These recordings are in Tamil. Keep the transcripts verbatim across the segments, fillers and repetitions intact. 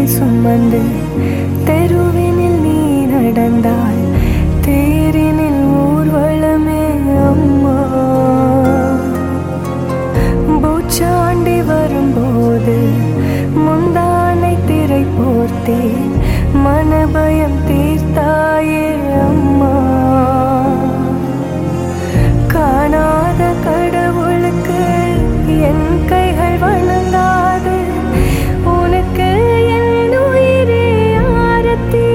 சுமந்து தெருவினில் நீ நடந்தால் தேரினில் ஊர்வலமே அம்மா. பூச்சாண்டி வரும்போது முந்தானை திரை போர்த்தே மனபயம் தீர்த்தாயே அம்மா. காணாத கடவுளுக்கு என் கைகள் வணங்காது, உனக்கு என் உயிரே ஆரத்தி.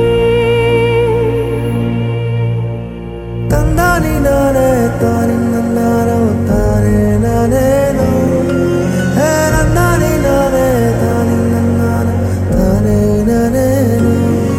தந்தானி நானே தானே நானோ தானே நானே நோ நந்தானி நானே தானே நானோ தானே நானே நோ.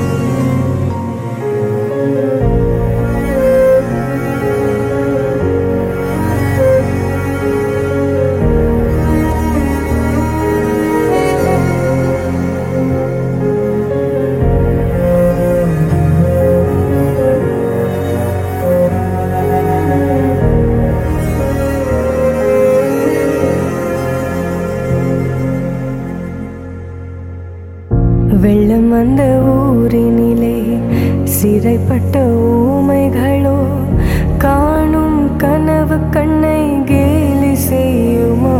வெள்ளம் வந்த ஊரினிலே சிறைப்பட்ட ஊமைகளோ காணும் கனவு கண்ணை கேலி செய்யுமா.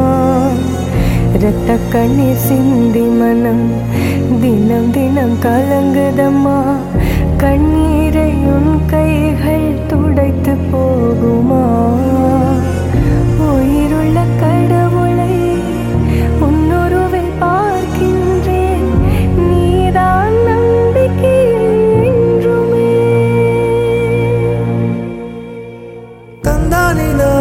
இரத்த கண்ணீர் சிந்தி மனம் தினம் தினம் கலங்குதம்மா. கண்ணீரை உன் கைகள் துடைத்து போகுமா. உயிருள்ள கடவுளை உன்னுருவில் பார்க்கின்றேன், நீதான் நம்பிக்கை என்றுமே. தந்தானி